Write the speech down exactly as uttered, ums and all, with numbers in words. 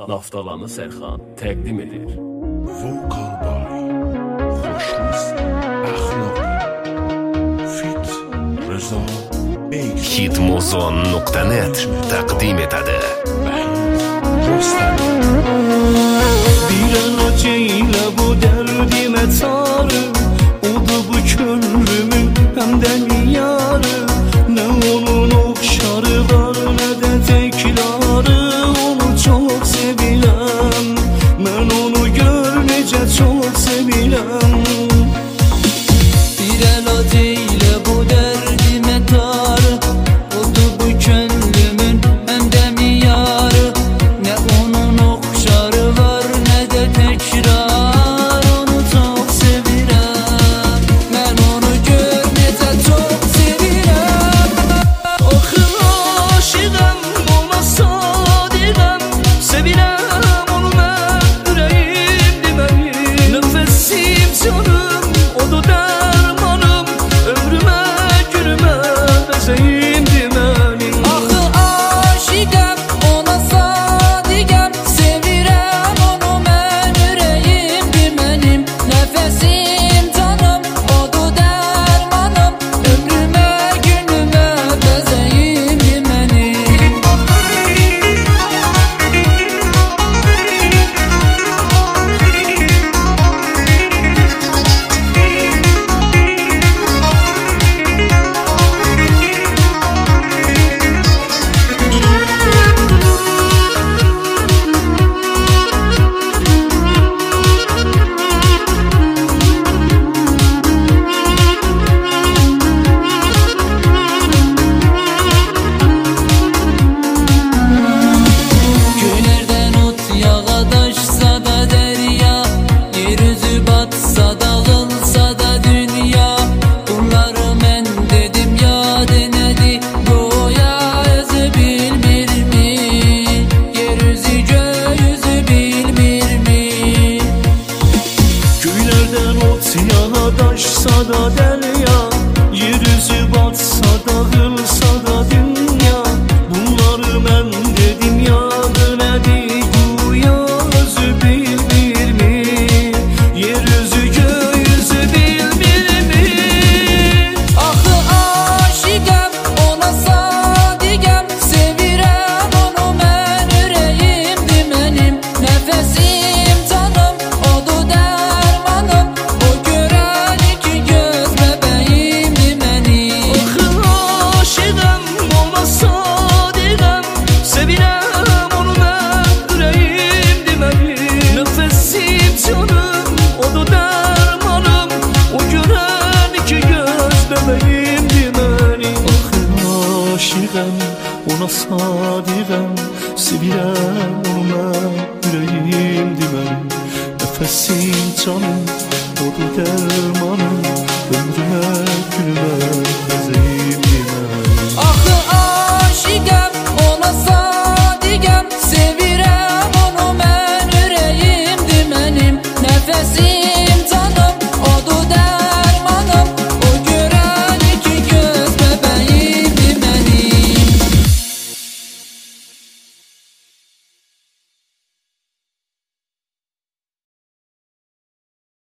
Naftalanı Sərxan təqdim edir. Vokal Bay Xoşruz Əxlaqi Fit Rıza Bey hitmuzon nokta net təqdim etədi. Bir acı ile bu derdime çare, o da bu könlümün hem de yarı. Ne onun okşarı var ne de tekrarı, onu çok sevilen, ben onu görmece çok sevilen. Bir el acı ile bu derdime tar, o da bu könlümün hem de yarı. Ne onun okşarı var ne de tekrar, onu çok sevirem, ben onu görmece çok sevirem. Akıl aşığım, ona sadigem, sevirem onu ben, yüreğimdi benim. Nefesim canım, o da dermanım, ömrüme günüme bezeğimdi benim. Akıl aşığım, ona sadigem, sevirem onu ben, yüreğimdi benim. Nefesim canım, o da dermanım, ömrüme günüme bezeğimdi benim. Göylerden ot yağadaşsa da derya, yeryüzü batsa dağılsa da dünya. Bunları ben dedim ya denedi, goya özü bilmir mi? Yeryüzü göğüzü bilmir mi? Göylerden ot yağadaşsa da derya, yeryüzü batsa dağılsa da dünya. Bunları ben dedim ya denedi, goya özü bilmir mi? Yeryüzü göğüzü bilmir mi? Ahı aşıgam, ona sadigem, sevirem onu ben, yüreğimdi benim. Nefesim canım, o da dermanım, o gören iki göz bebeğimdi benim. Ahı aşıgam, ona sadigem, sevirem onu ben, yüreğimdi benim. Nefesim canım, o da dermanım, o gören iki göz bebeğimdi benim. Ahı aşıgam, ona sadigem, sevirem onu ben, yüreğimdi benim. Nefesim canım, o da dermanım, ömrüme günüme bezeğim.